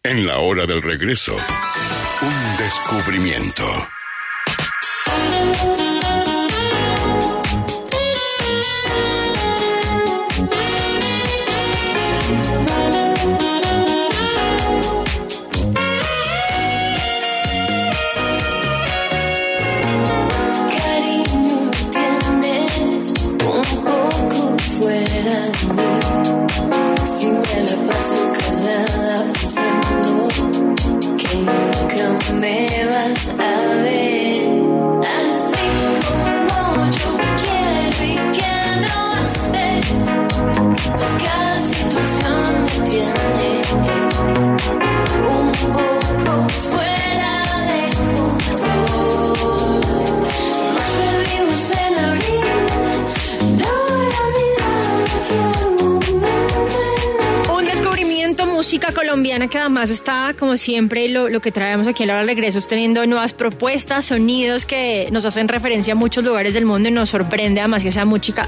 En la hora del regreso, un descubrimiento. Si me la paso callada pensando que nunca me vas a ver, así como yo quiero y que no esté, pues cada situación me tiene un poco fuera de control. Nos perdimos en abril, no voy a olvidar aquel momento. Un descubrimiento, música colombiana que además está, como siempre, lo que traemos aquí en la hora del regreso es teniendo nuevas propuestas, sonidos que nos hacen referencia a muchos lugares del mundo y nos sorprende además que sea música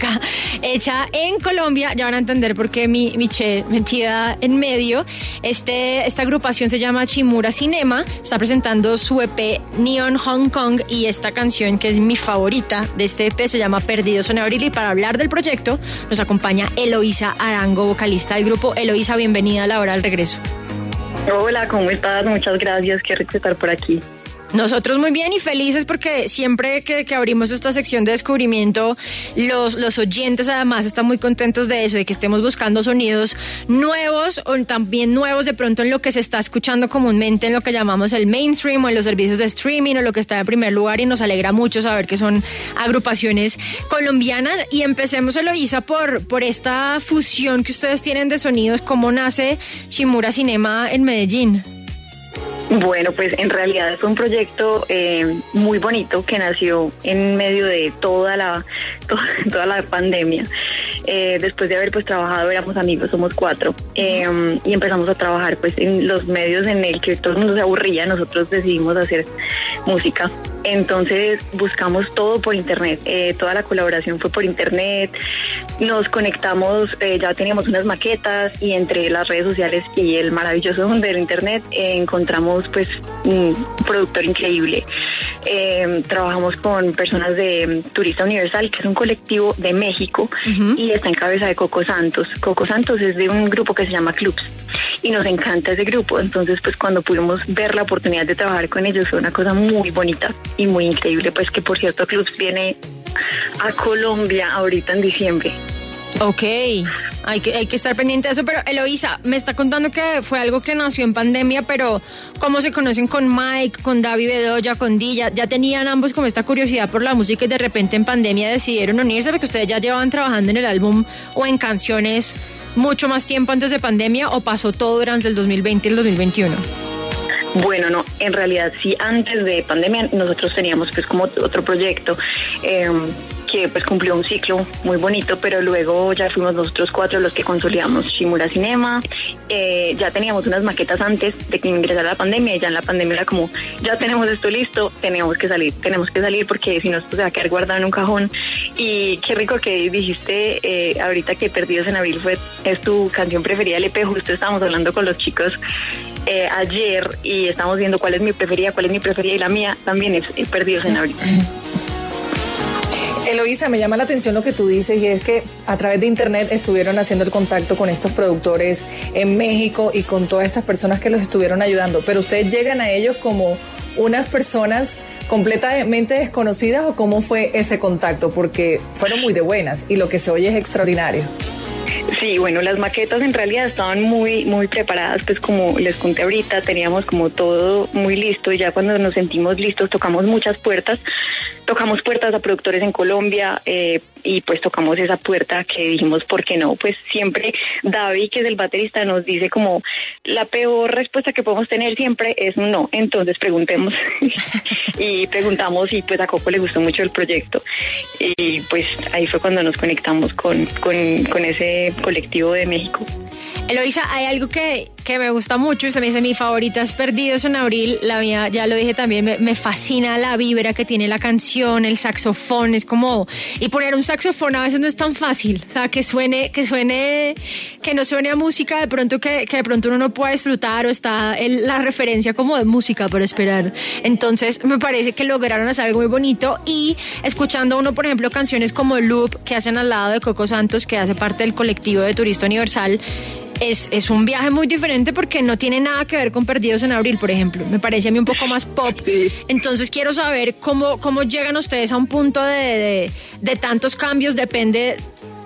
hecha en Colombia. Ya van a entender por qué mi che metida en medio. Esta agrupación se llama Shimura Cinema, está presentando su EP Neon Hong Kong y esta canción que es mi favorita de este EP se llama Perdidos en Abril, y para hablar del proyecto nos acompaña Eloísa Arango, vocalista del grupo. Eloísa, bienvenida a la hora del regreso. Hola, ¿cómo estás? Muchas gracias, qué rico estar por aquí. Nosotros muy bien y felices porque siempre que abrimos esta sección de descubrimiento, los oyentes además están muy contentos de eso, de que estemos buscando sonidos nuevos o también nuevos de pronto en lo que se está escuchando comúnmente en lo que llamamos el mainstream o en los servicios de streaming o lo que está en primer lugar, y nos alegra mucho saber que son agrupaciones colombianas. Y empecemos, Eloísa, por esta fusión que ustedes tienen de sonidos. ¿Cómo nace Shimura Cinema en Medellín? Bueno, pues en realidad fue un proyecto muy bonito que nació en medio de toda la pandemia. Después de haber pues trabajado, éramos amigos, somos 4, y empezamos a trabajar pues en los medios en el que todo el mundo se aburría. Nosotros decidimos hacer música. Entonces buscamos todo por internet, toda la colaboración fue por internet, nos conectamos, ya teníamos unas maquetas y entre las redes sociales y el maravilloso mundo del internet encontramos pues un productor increíble. Trabajamos con personas de Turista Universal, que es un colectivo de México, y está en cabeza de Coco Santos. Coco Santos es de un grupo que se llama Clubs y nos encanta ese grupo. Entonces pues cuando pudimos ver la oportunidad de trabajar con ellos fue una cosa muy bonita y muy increíble, pues que por cierto Clubs viene a Colombia ahorita en diciembre. Ok, hay que estar pendiente de eso. Pero Eloísa, me está contando que fue algo que nació en pandemia, pero ¿cómo se conocen con Mike, con David Bedoya, con Dilla? ¿Ya tenían ambos como esta curiosidad por la música y de repente en pandemia decidieron unirse porque ustedes ya llevaban trabajando en el álbum o en canciones mucho más tiempo antes de pandemia, o pasó todo durante el 2020 y el 2021? Bueno, no, en realidad sí, antes de pandemia nosotros teníamos pues como otro proyecto que pues cumplió un ciclo muy bonito, pero luego ya fuimos nosotros 4 los que consolidamos Shimura Cinema. Ya teníamos unas maquetas antes de que ingresara la pandemia, y ya en la pandemia era como, ya tenemos esto listo, tenemos que salir porque si no esto se va a quedar guardado en un cajón. Y qué rico que dijiste ahorita que Perdidos en Abril es tu canción preferida del EP. Justo estábamos hablando con los chicos ayer y estamos viendo cuál es mi preferida, y la mía también es Perdidos en Abril. Eloísa, me llama la atención lo que tú dices, y es que a través de internet estuvieron haciendo el contacto con estos productores en México y con todas estas personas que los estuvieron ayudando, pero ustedes llegan a ellos como unas personas completamente desconocidas, ¿o cómo fue ese contacto? Porque fueron muy de buenas y lo que se oye es extraordinario. Sí, bueno, las maquetas en realidad estaban muy preparadas, pues como les conté ahorita, teníamos como todo muy listo, y ya cuando nos sentimos listos tocamos puertas a productores en Colombia, y pues tocamos esa puerta que dijimos, ¿por qué no? Pues siempre David, que es el baterista, nos dice como la peor respuesta que podemos tener siempre es un no, entonces preguntemos. Y preguntamos, y pues a Coco le gustó mucho el proyecto, y pues ahí fue cuando nos conectamos con ese colectivo de México. Eloísa, hay algo que me gusta mucho, usted me dice mi favorita es Perdidos en Abril, la mía, ya lo dije también, me fascina la vibra que tiene la canción. percusión, el saxofón, es como... Y poner un saxofón a veces no es tan fácil, o sea, que no suene a música de pronto que de pronto uno no pueda disfrutar o está la referencia como de música por esperar. Entonces me parece que lograron hacer algo muy bonito y escuchando uno, por ejemplo, canciones como Loop que hacen al lado de Coco Santos, que hace parte del colectivo de Turista Universal, es un viaje muy diferente porque no tiene nada que ver con Perdidos en Abril, por ejemplo. Me parece a mí un poco más pop. Entonces quiero saber cómo llegan ustedes a un punto de tantos cambios. Depende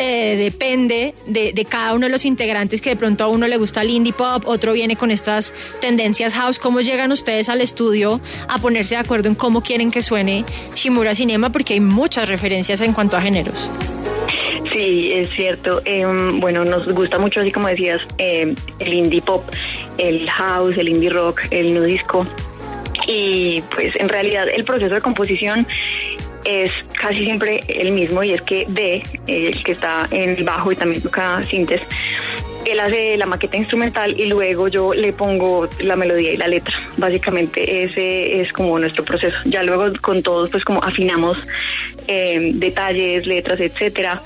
de cada uno de los integrantes, que de pronto a uno le gusta el indie pop, otro viene con estas tendencias house. ¿Cómo llegan ustedes al estudio a ponerse de acuerdo en cómo quieren que suene Shimura Cinema? Porque hay muchas referencias en cuanto a géneros. Sí, es cierto. Bueno, nos gusta mucho, así como decías, el indie pop, el house, el indie rock, el nu disco. Y pues en realidad el proceso de composición es casi siempre el mismo, y es que el que está en el bajo y también toca sintes, él hace la maqueta instrumental y luego yo le pongo la melodía y la letra. Básicamente ese es como nuestro proceso. Ya luego con todos pues como afinamos detalles, letras, etcétera.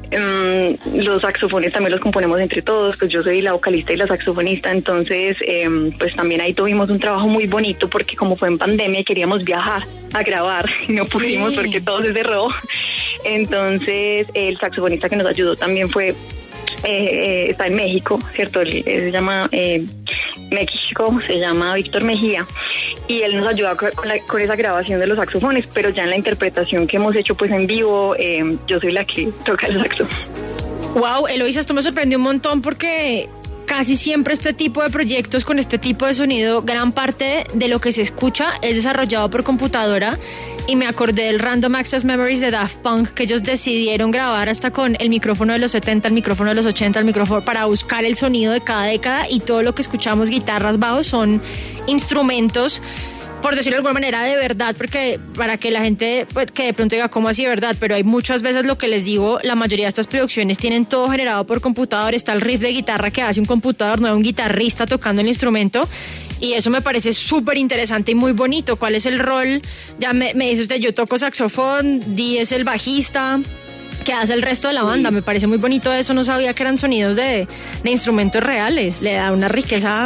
Los saxofones también los componemos entre todos, pues yo soy la vocalista y la saxofonista, entonces pues también ahí tuvimos un trabajo muy bonito porque como fue en pandemia y queríamos viajar a grabar y no pudimos porque todo se cerró. Entonces el saxofonista que nos ayudó también fue está en México, ¿cierto? Él se llama México, se llama Víctor Mejía, y él nos ayuda con esa grabación de los saxofones, pero ya en la interpretación que hemos hecho pues en vivo, yo soy la que toca el saxo. Wow, Eloísa, esto me sorprendió un montón porque casi siempre este tipo de proyectos con este tipo de sonido, gran parte de lo que se escucha es desarrollado por computadora. Y me acordé del Random Access Memories de Daft Punk, que ellos decidieron grabar hasta con el micrófono de los 70, el micrófono de los 80, el micrófono para buscar el sonido de cada década, y todo lo que escuchamos, guitarras, bajos, son instrumentos, por decirlo de alguna manera, de verdad, porque para que la gente pues, que de pronto diga cómo así de verdad, pero hay muchas veces lo que les digo, la mayoría de estas producciones tienen todo generado por computador, está el riff de guitarra que hace un computador, no un guitarrista tocando el instrumento. Y eso me parece súper interesante y muy bonito. ¿Cuál es el rol? Ya me dice usted, yo toco saxofón, Di es el bajista, ¿qué hace el resto de la banda? Me parece muy bonito eso, no sabía que eran sonidos de instrumentos reales. Le da una riqueza,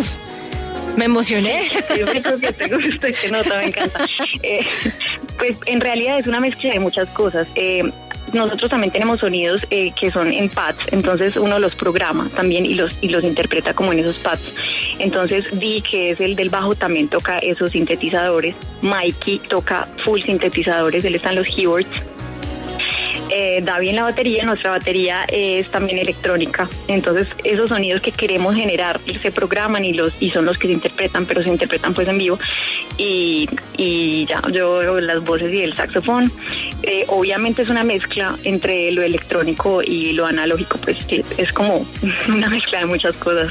me emocioné. Yo creo que te gusta, que nota, me encanta. Pues en realidad es una mezcla de muchas cosas. Nosotros también tenemos sonidos que son en pads, entonces uno los programa también y los interpreta como en esos pads. Entonces Di, que es el del bajo, también toca esos sintetizadores. Mikey toca full sintetizadores, él está en los keyboards. David en la batería, nuestra batería es también electrónica, entonces esos sonidos que queremos generar se programan y son los que se interpretan, pero se interpretan pues en vivo, y ya yo las voces y el saxofón. Obviamente es una mezcla entre lo electrónico y lo analógico, pues es como una mezcla de muchas cosas.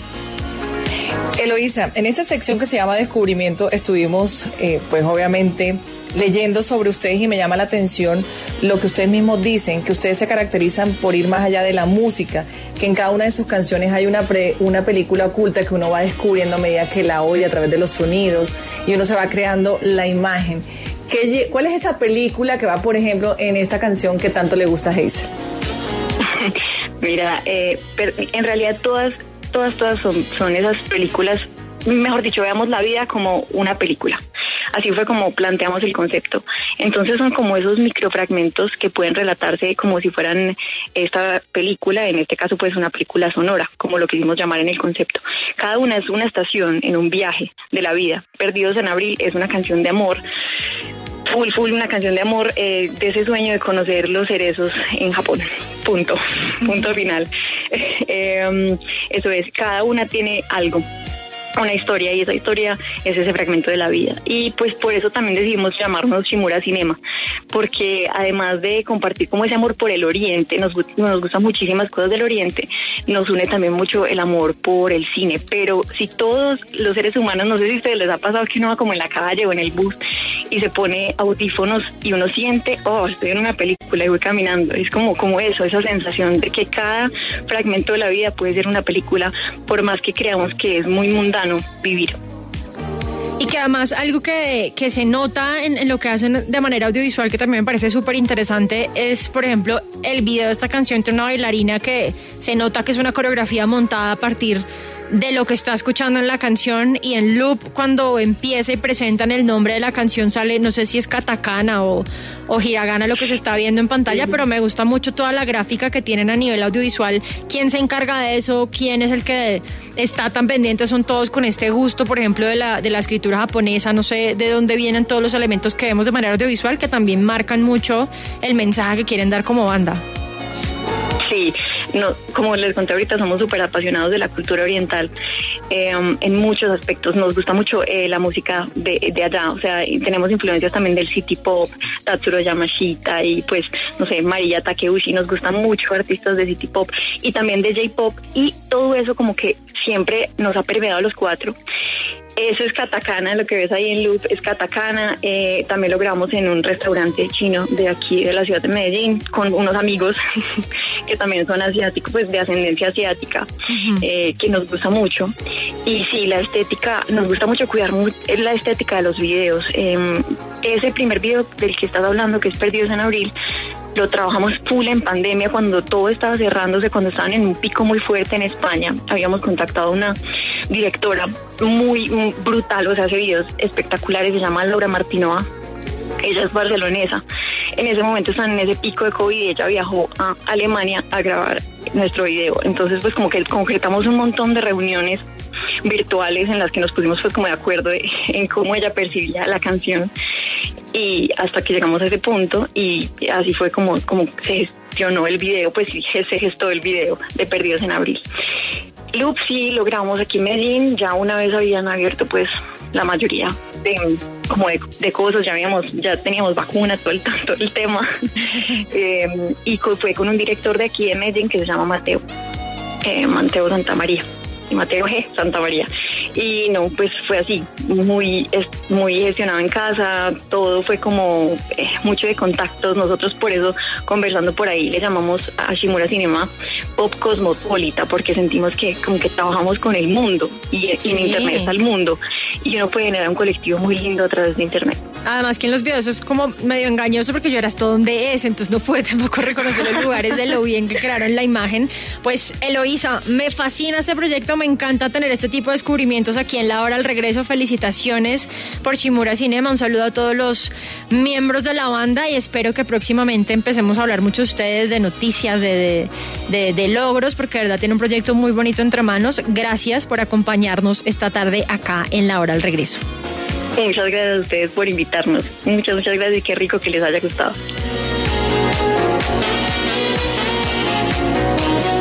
Eloísa, en esta sección que se llama Descubrimiento estuvimos pues obviamente leyendo sobre ustedes, y me llama la atención lo que ustedes mismos dicen, que ustedes se caracterizan por ir más allá de la música, que en cada una de sus canciones hay una película oculta que uno va descubriendo a medida que la oye a través de los sonidos, y uno se va creando la imagen. ¿Cuál es esa película que va, por ejemplo, en esta canción que tanto le gusta a Hazel? Mira, en realidad todas son esas películas, mejor dicho, veamos la vida como una película. Así fue como planteamos el concepto. Entonces son como esos microfragmentos que pueden relatarse como si fueran esta película, en este caso pues una película sonora, como lo quisimos llamar en el concepto. Cada una es una estación en un viaje de la vida. Perdidos en Abril es una canción de amor, full una canción de amor, de ese sueño de conocer los cerezos en Japón. Punto final. Eso es, cada una tiene algo, una historia, y esa historia es ese fragmento de la vida. Y pues por eso también decidimos llamarnos Shimura Cinema, porque además de compartir como ese amor por el Oriente, nos gustan muchísimas cosas del Oriente, nos une también mucho el amor por el cine. Pero si todos los seres humanos, no sé si a ustedes les ha pasado que uno va como en la calle o en el bus y se pone audífonos y uno siente, estoy en una película y voy caminando. Es como eso, esa sensación de que cada fragmento de la vida puede ser una película, por más que creamos que es muy mundano vivir. Y que además algo que se nota en lo que hacen de manera audiovisual, que también me parece súper interesante, es, por ejemplo, el video de esta canción entre una bailarina que se nota que es una coreografía montada a partir de lo que está escuchando en la canción, y en loop cuando empieza y presentan el nombre de la canción sale, no sé si es katakana o hiragana lo que se está viendo en pantalla, pero me gusta mucho toda la gráfica que tienen a nivel audiovisual. ¿Quién se encarga de eso? ¿Quién es el que está tan pendiente? ¿Son todos con este gusto, por ejemplo, de la escritura japonesa? No sé de dónde vienen todos los elementos que vemos de manera audiovisual que también marcan mucho el mensaje que quieren dar como banda. Sí, no, como les conté ahorita, somos súper apasionados de la cultura oriental en muchos aspectos. Nos gusta mucho la música de allá, o sea, tenemos influencias también del city pop, Tatsuro Yamashita y pues, no sé, Mariya Takeuchi. Nos gustan mucho artistas de city pop y también de J-pop, y todo eso como que siempre nos ha permeado a los cuatro. Eso es katakana, lo que ves ahí en loop es katakana. También lo grabamos en un restaurante chino de aquí de la ciudad de Medellín con unos amigos que también son asiáticos, pues de ascendencia asiática, que nos gusta mucho. Y sí, la estética, nos gusta mucho cuidar la estética de los videos. Ese primer video del que estás hablando, que es Perdidos en Abril, lo trabajamos full en pandemia, cuando todo estaba cerrándose, cuando estaban en un pico muy fuerte en España. Habíamos contactado a una directora muy brutal, o sea, hace videos espectaculares, se llama Laura Martinoa. Ella es barcelonesa. En ese momento están en ese pico de COVID y ella viajó a Alemania a grabar nuestro video. Entonces, pues como que concretamos un montón de reuniones virtuales en las que nos pusimos pues como de acuerdo en cómo ella percibía la canción, y hasta que llegamos a ese punto, y así fue como se gestionó el video, pues sí, se gestó el video de Perdidos en Abril. Loop sí lo grabamos aquí en Medellín, ya una vez habían abierto pues la mayoría de cosas, ya teníamos vacunas, todo el tema, y fue con un director de aquí de Medellín que se llama Mateo Santamaría, Mateo G. Santamaría. Y no, pues fue así, muy gestionado en casa, todo fue como mucho de contactos. Nosotros por eso, conversando por ahí, le llamamos a Shimura Cinema Pop Cosmopolita, porque sentimos que como que trabajamos con el mundo, y en internet está el mundo, y uno puede generar un colectivo muy lindo a través de internet. Además que en los videos es como medio engañoso porque yo era hasta donde es, entonces no pude tampoco reconocer los lugares de lo bien que crearon la imagen. Pues Eloísa, me fascina este proyecto, me encanta tener este tipo de descubrimientos aquí en La Hora del Regreso. Felicitaciones por Shimura Cinema, un saludo a todos los miembros de la banda y espero que próximamente empecemos a hablar mucho de ustedes, de noticias, de logros, porque de verdad tiene un proyecto muy bonito entre manos. Gracias por acompañarnos esta tarde acá en La Hora del Regreso. Muchas gracias a ustedes por invitarnos. Muchas gracias y qué rico que les haya gustado.